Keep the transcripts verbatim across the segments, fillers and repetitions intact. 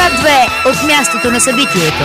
две от мястото на събитието.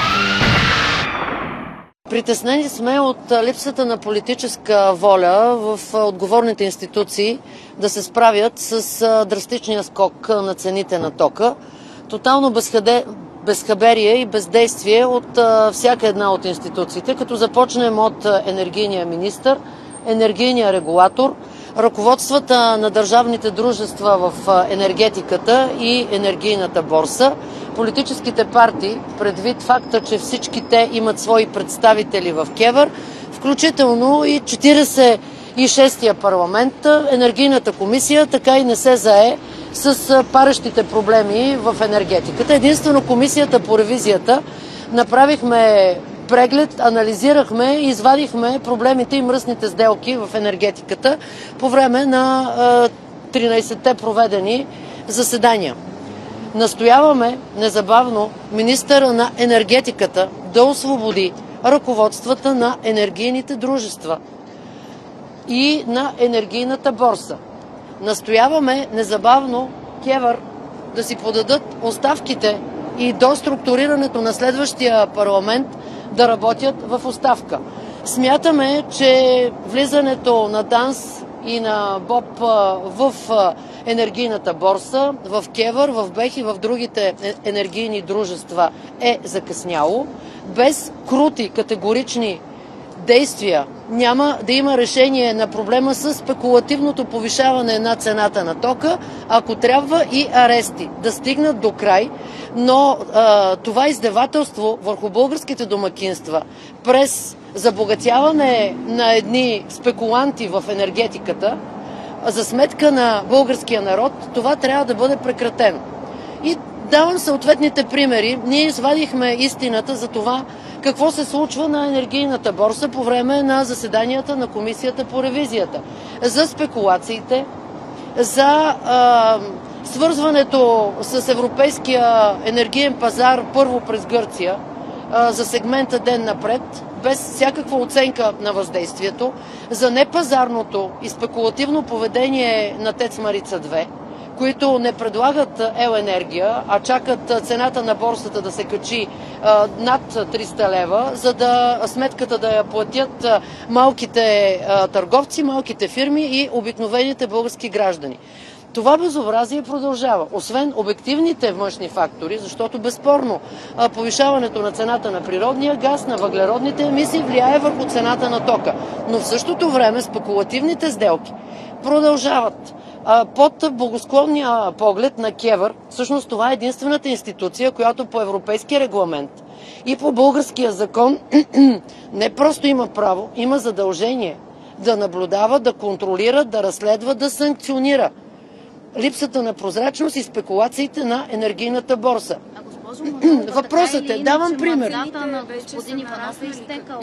Притеснени сме от липсата на политическа воля в отговорните институции да се справят с драстичния скок на цените на тока. Тотално безхаде... безхаберие и бездействие от всяка една от институциите, като започнем от енергийния министър, енергийния регулатор, ръководствата на държавните дружества в енергетиката и енергийната борса, политическите партии, предвид факта, че всички те имат свои представители в КЕВР, включително и четиридесет и шестия парламент, енергийната комисия така и не се зае с парещите проблеми в енергетиката. Единствено комисията по ревизията направихме преглед, анализирахме и извадихме проблемите и мръсните сделки в енергетиката по време на тринайсетте проведени заседания. Настояваме незабавно министъра на енергетиката да освободи ръководствата на енергийните дружества и на енергийната борса. Настояваме незабавно КЕВР да си подадат оставките и до структурирането на следващия парламент да работят в оставка. Смятаме, че влизането на ДАНС и на БОП в енергийната борса, в КЕВР, в БЕХ и в другите енергийни дружества е закъсняло. Без крути, категорични действия няма да има решение на проблема с спекулативното повишаване на цената на тока, ако трябва и арести да стигнат до край, но а, това издевателство върху българските домакинства през забогатяване на едни спекуланти в енергетиката за сметка на българския народ, това трябва да бъде прекратено. И давам съответните примери. Ние извадихме истината за това какво се случва на енергийната борса по време на заседанията на комисията по ревизията. За спекулациите, за а, свързването с европейския енергиен пазар първо през Гърция, а, за сегмента ден напред, без всякаква оценка на въздействието, за непазарното и спекулативно поведение на ТЕЦ Марица две, които не предлагат ел енергия, а чакат цената на борсата да се качи а, над триста лева, за да сметката да я платят а, малките а, търговци, малките фирми и обикновените български граждани. Това безобразие продължава. Освен обективните външни фактори, защото безспорно а, повишаването на цената на природния газ, на въглеродните емисии влияе върху цената на тока. Но в същото време спекулативните сделки продължават. Под благосклонния поглед на КЕВР, всъщност това е единствената институция, която по европейския регламент и по българския закон не просто има право, има задължение да наблюдава, да контролира, да разследва, да санкционира липсата на прозрачност и спекулациите на енергийната борса. Въпросът е, давам пример. На господин Иванов е изтекал,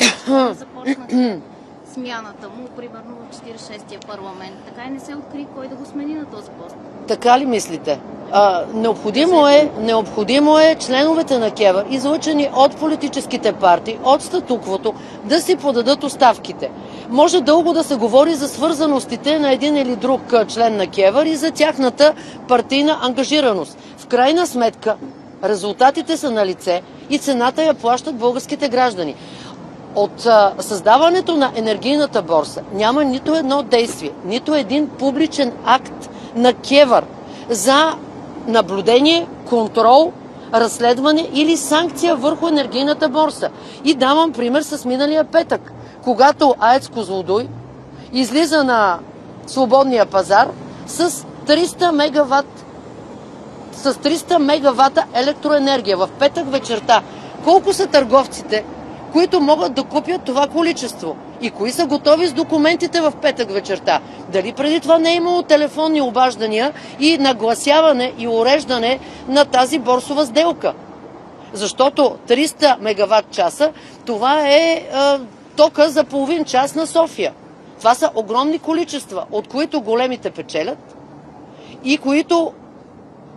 смяната му, примерно в четиридесет и шестия парламент. Така и не се откри кой да го смени на този пост. Така ли мислите? А, необходимо, е, необходимо е членовете на КЕВР, излъчени от политическите партии, от статуквото, да си подадат оставките. Може дълго да се говори за свързаностите на един или друг член на КЕВР и за тяхната партийна ангажираност. В крайна сметка, резултатите са на лице и цената я плащат българските граждани. От а, създаването на енергийната борса няма нито едно действие, нито един публичен акт на КЕВР за наблюдение, контрол, разследване или санкция върху енергийната борса. И давам пример с миналия петък, когато АЕЦ Козлодуй излиза на свободния пазар с триста мегават, с триста мегавата електроенергия в петък вечерта. Колко са търговците, които могат да купят това количество? И кои са готови с документите в петък вечерта? Дали преди това не е имало телефонни обаждания и нагласяване и уреждане на тази борсова сделка? Защото триста мегават часа, това е, е тока за половин час на София. Това са огромни количества, от които големите печелят и които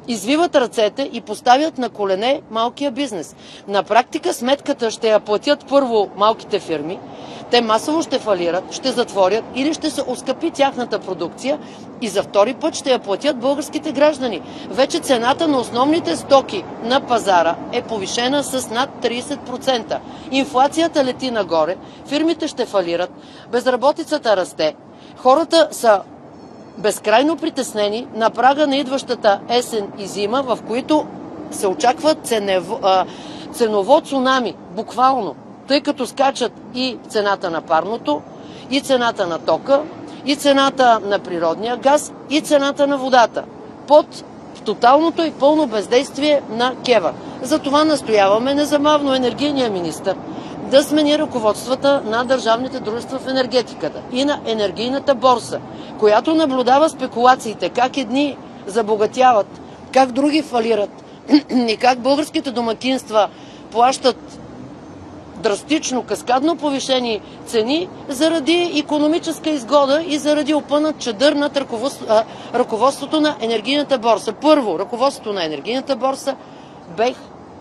извиват ръцете и поставят на колене малкия бизнес. На практика сметката ще я платят първо малките фирми, те масово ще фалират, ще затворят или ще се оскъпи тяхната продукция и за втори път ще я платят българските граждани. Вече цената на основните стоки на пазара е повишена с над трийсет процента. Инфлацията лети нагоре, фирмите ще фалират, безработицата расте, хората са безкрайно притеснени на прага на идващата есен и зима, в които се очаква ценево, а, ценово цунами, буквално, тъй като скачат и цената на парното, и цената на тока, и цената на природния газ, и цената на водата, под тоталното и пълно бездействие на КЕВР. Затова настояваме незабавно енергийния министър да смени ръководствата на държавните дружества в енергетиката и на енергийната борса, която наблюдава спекулациите, как едни забогатяват, как други фалират и как българските домакинства плащат драстично, каскадно повишени цени заради икономическа изгода и заради опънат чадър над ръководството на енергийната борса. Първо, ръководството на енергийната борса, БЕХ,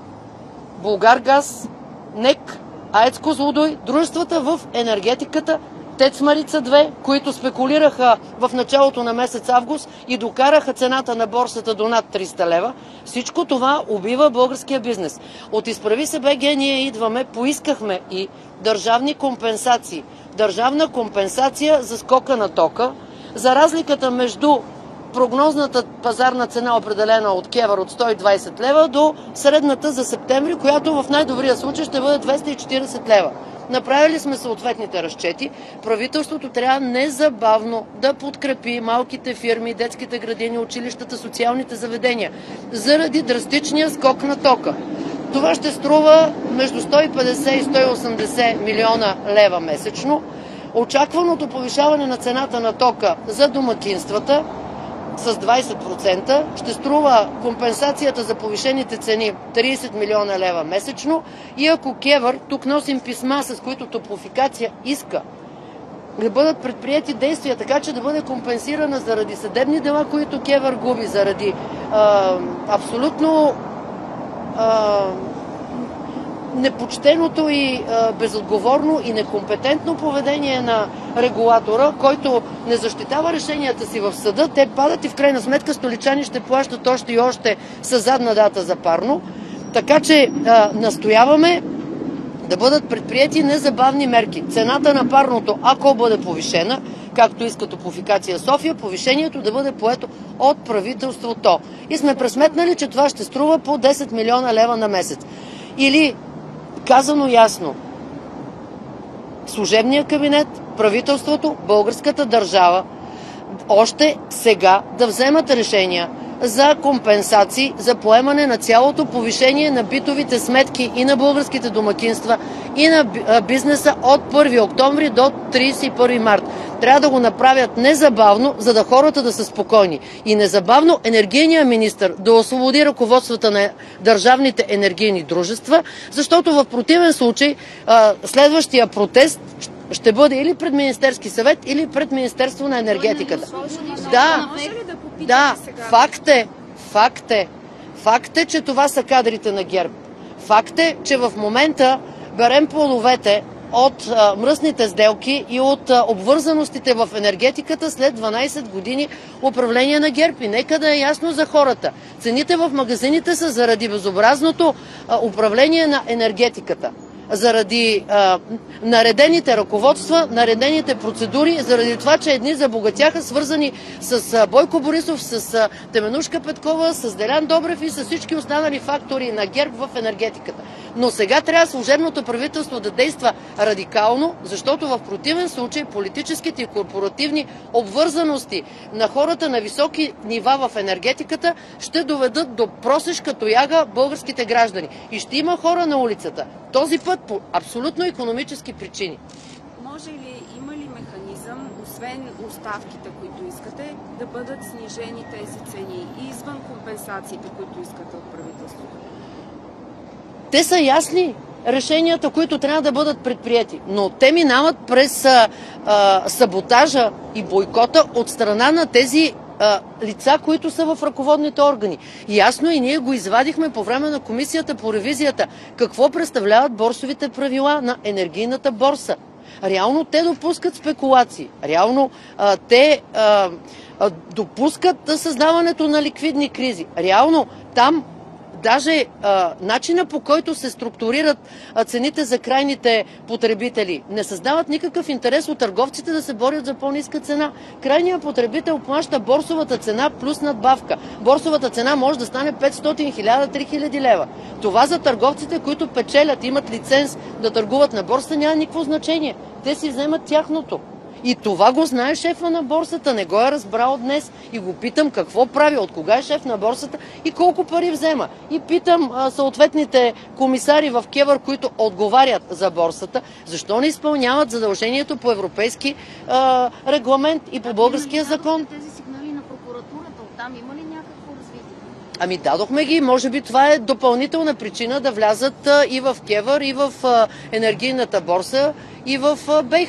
Булгаргаз, НЕК, АЕЦ Козлодуй, дружествата в енергетиката, ТЕЦ Марица две, които спекулираха в началото на месец август и докараха цената на борсата до над триста лева. Всичко това убива българския бизнес. От Изправи се БГ ние идваме, поискахме и държавни компенсации. Държавна компенсация за скока на тока, за разликата между прогнозната пазарна цена, определена от КЕВР от сто и двайсет лева, до средната за септември, която в най-добрия случай ще бъде двеста и четирийсет лева. Направили сме съответните разчети. Правителството трябва незабавно да подкрепи малките фирми, детските градини, училищата, социалните заведения заради драстичния скок на тока. Това ще струва между сто и петдесет и сто и осемдесет милиона лева месечно. Очакваното повишаване на цената на тока за домакинствата с двайсет процента ще струва компенсацията за повишените цени трийсет милиона лева месечно и ако КЕВР, тук носим писма, с които Топлофикация иска да бъдат предприети действия, така че да бъде компенсирана заради съдебни дела, които КЕВР губи, заради а, абсолютно а, непочтеното и а, безотговорно и некомпетентно поведение на регулатора, който не защитава решенията си в съда, те падат и в крайна сметка столичани ще плащат още и още с задна дата за парно. Така че а, настояваме да бъдат предприети незабавни мерки. Цената на парното, ако бъде повишена, както иска Топлофикация София, повишението да бъде поето от правителството. И сме пресметнали, че това ще струва по десет милиона лева на месец. Или, казано ясно, служебният кабинет, правителството, българската държава още сега да вземат решения за компенсации, за поемане на цялото повишение на битовите сметки и на българските домакинства, и на бизнеса от първи октомври до трийсет и първи март. Трябва да го направят незабавно, за да хората да са спокойни. И незабавно енергийният министър да освободи ръководствата на държавните енергийни дружества, защото в противен случай следващия протест ще бъде или пред Министерски съвет, или пред Министерство на енергетиката. Да, да, факт е, факт е, факт е, че това са кадрите на ГЕРБ. Факт е, че в момента берем плодовете от а, мръсните сделки и от а, обвързаностите в енергетиката след дванайсет години управление на ГЕРБ. И нека да е ясно за хората. Цените в магазините са заради безобразното а, управление на енергетиката. Заради а, наредените ръководства, наредените процедури, заради това, че едни забогатяха, свързани с а, Бойко Борисов, с а, Теменушка Петкова, с Делян Добрев и с всички останали фактори на ГЕРБ в енергетиката. Но сега трябва служебното правителство да действа радикално, защото в противен случай политическите и корпоративни обвързаности на хората на високи нива в енергетиката ще доведат до просешка тояга българските граждани. И ще има хора на улицата. Този път по абсолютно икономически причини. Може ли, има ли механизъм, освен оставките, които искате, да бъдат снижени тези цени и извън компенсациите, които искате от правителството? Те са ясни решенията, които трябва да бъдат предприети, но те минават през а, а, саботажа и бойкота от страна на тези а, лица, които са в ръководните органи. Ясно и ние го извадихме по време на комисията по ревизията. Какво представляват борсовите правила на енергийната борса? Реално те допускат спекулации. Реално а, те а, а, допускат създаването на ликвидни кризи. Реално там даже а, начина, по който се структурират а, цените за крайните потребители, не създават никакъв интерес от търговците да се борят за по-ниска цена. Крайният потребител плаща борсовата цена плюс надбавка. Борсовата цена може да стане петстотин, хиляда, три хиляди лева. Това за търговците, които печелят, имат лиценз да търгуват на борса, няма никакво значение. Те си вземат тяхното. И това го знае шефа на борсата, не го е разбрал днес. И го питам какво прави, от кога е шеф на борсата и колко пари взема. И питам а, съответните комисари в КЕВР, които отговарят за борсата, защо не изпълняват задължението по европейски а, регламент и по българския закон. Тези сигнали на прокуратурата, оттам има ли някакво развитие? Ами дадохме ги, може би това е допълнителна причина да влязат а, и в КЕВР, и в а, енергийната борса, и в а, БЕХ.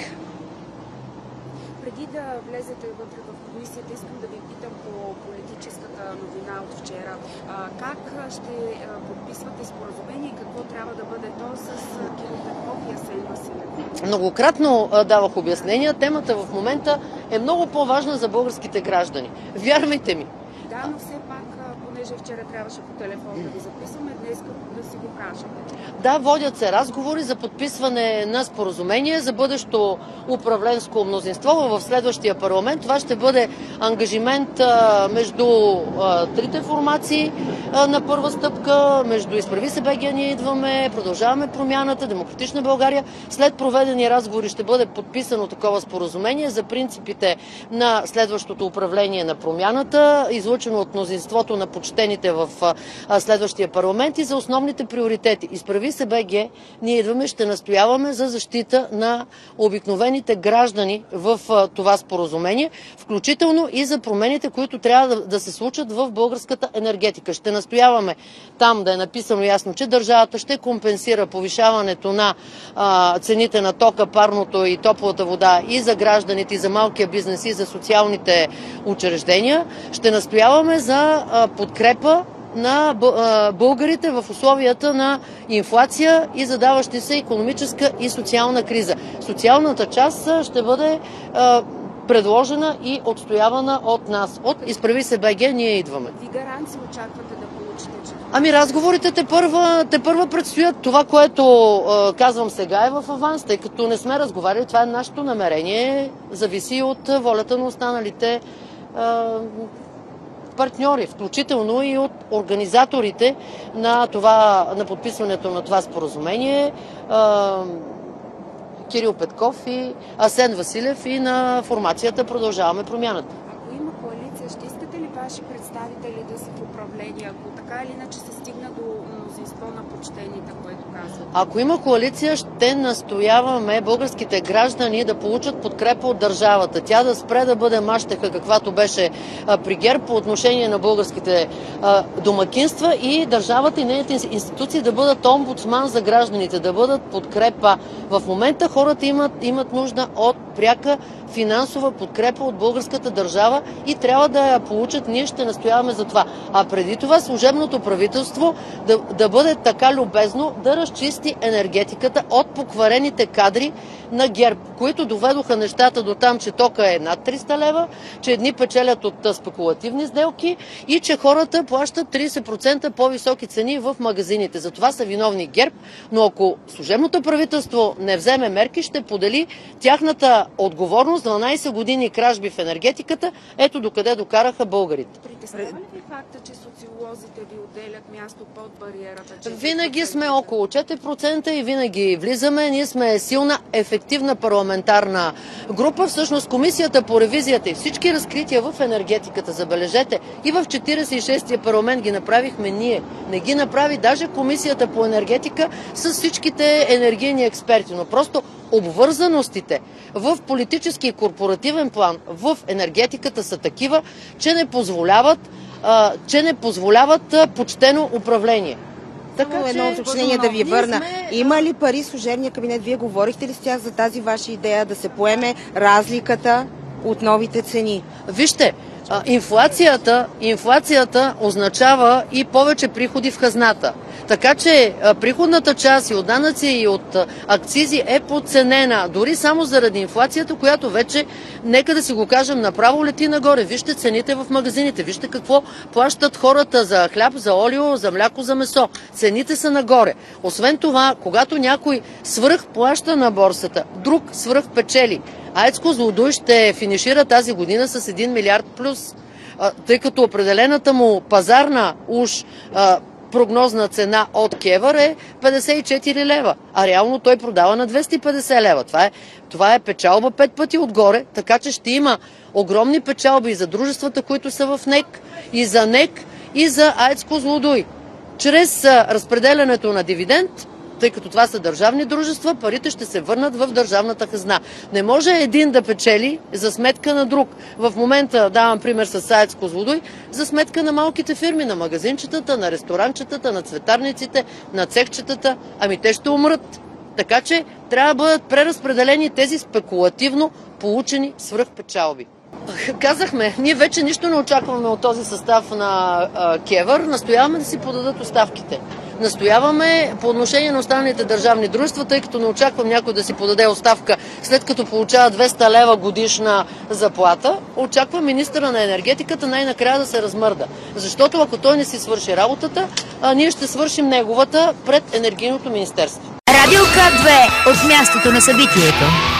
Преди да влезете вътре в комисията, искам да ви питам по политическата новина от вчера. А, как ще а, подписвате споразумение и какво трябва да бъде то с Кирил Петков и Асен Василев? Многократно а, давах обяснения. Темата в момента е много по-важна за българските граждани. Вярвайте ми. Да, но все пак, понеже вчера трябваше по телефон да ви записваме, днес да си го кажем. Да, водят се разговори за подписване на споразумение за бъдещо управленско мнозинство в следващия парламент. Това ще бъде ангажимент а, между а, трите формации а, на първа стъпка, между Изправи се БГ, ние идваме, Продължаваме промяната, Демократична България. След проведени разговори ще бъде подписано такова споразумение за принципите на следващото управление на промяната, излъчено от мнозинството на почтените в а, следващия парламент и за основните приоритети. Изправи се БГ, ние идваме, ще настояваме за защита на обикновените граждани в а, това споразумение, включително и за промените, които трябва да, да се случат в българската енергетика. Ще настояваме там да е написано ясно, че държавата ще компенсира повишаването на а, цените на тока, парното и топлата вода и за гражданите, и за малкия бизнес, и за социалните учреждения. Ще настояваме за а, подкрепа на българите в условията на инфлация и задаващи се икономическа и социална криза. Социалната част ще бъде а, предложена и отстоявана от нас. От Изправи се БГ ние идваме. Ви гаранции очаквате да получите, че... Ами разговорите те първа, те първа предстоят. Това, което а, казвам сега е в аванс, тъй като не сме разговаряли. Това е нашето намерение. Зависи от волята на останалите а, партньори, включително и от организаторите на, това, на подписването на това споразумение, а, Кирил Петков и Асен Василев и на формацията Продължаваме промяната. Ако има коалиция, ще искате ли ваши представители да са в управление, ако така или иначе се стигна до мнозинство на почтените, което казват? Ако има коалиция, ще настояваме българските граждани да получат подкрепа от държавата. Тя да спре да бъде мащеха, каквато беше а, при ГЕРБ по отношение на българските а, домакинства и държавата и нейните институции да бъдат омбудсман за гражданите, да бъдат подкрепа. В момента хората имат, имат нужда от пряка финансова подкрепа от българската държава и трябва да я получат. Ние ще настояваме за това. А преди това служебното правителство да, да бъде така любезно да разчисти енергетиката от покварените кадри на ГЕРБ, които доведоха нещата до там, че тока е над триста лева, че едни печелят от спекулативни сделки и че хората плащат трийсет процента по-високи цени в магазините. За това са виновни ГЕРБ, но ако служебното правителство не вземе мерки, ще подели тяхната отговорност. дванайсет години кражби в енергетиката, ето докъде докараха българите. Притеснява ли ви факта, че социолозите ви отделят място под бариерата? Винаги сме около четири процента и винаги влизаме. Ние сме силна, ефективна парламентарна група. Всъщност комисията по ревизията и всички разкрития в енергетиката, забележете, и в четирийсет и шестия парламент ги направихме ние. Не ги направи даже комисията по енергетика с всичките енергийни експерти. Но просто обвързаностите в политически и корпоративен план в енергетиката са такива, че не позволяват, а, че не позволяват а, почтено управление. Така Само едно уточнение да ви върна. Сме... Има ли пари служебния кабинет? Вие говорихте ли с тях за тази ваша идея да се поеме разликата? от новите цени? Вижте, а, инфлацията, инфлацията означава и повече приходи в хазната. Така че а, приходната част и от данъци и от а, акцизи е подценена. Дори само заради инфлацията, която вече, нека да си го кажем направо, лети нагоре. Вижте цените в магазините, вижте какво плащат хората за хляб, за олио, за мляко, за месо. Цените са нагоре. Освен това, когато някой свръх плаща на борсата, друг свръх печели. АЕЦ Козлодуй ще финишира тази година с един милиард плюс, тъй като определената му пазарна уж прогнозна цена от КЕВР е петдесет и четири лева, а реално той продава на двеста и петдесет лева. Това е, това е печалба пет пъти отгоре, така че ще има огромни печалби и за дружествата, които са в НЕК, и за НЕК, и за АЕЦ Козлодуй. Чрез разпределянето на дивиденд, тъй като това са държавни дружества, парите ще се върнат в държавната хазна. Не може един да печели за сметка на друг. В момента давам пример с АЕЦ Козлодуй, за сметка на малките фирми, на магазинчетата, на ресторанчетата, на цветарниците, на цехчетата. Ами те ще умрат. Така че трябва да бъдат преразпределени тези спекулативно получени свръхпечалби. Казахме, ние вече нищо не очакваме от този състав на а, КЕВР, настояваме да си подадат оставките. Настояваме по отношение на останалите държавни дружества, тъй като не очаквам някой да си подаде оставка след като получава двеста лева годишна заплата. Очаквам министъра на енергетиката най-накрая да се размърда. Защото ако той не си свърши работата, а, ние ще свършим неговата пред енергийното министерство. Радио К две от мястото на събитието.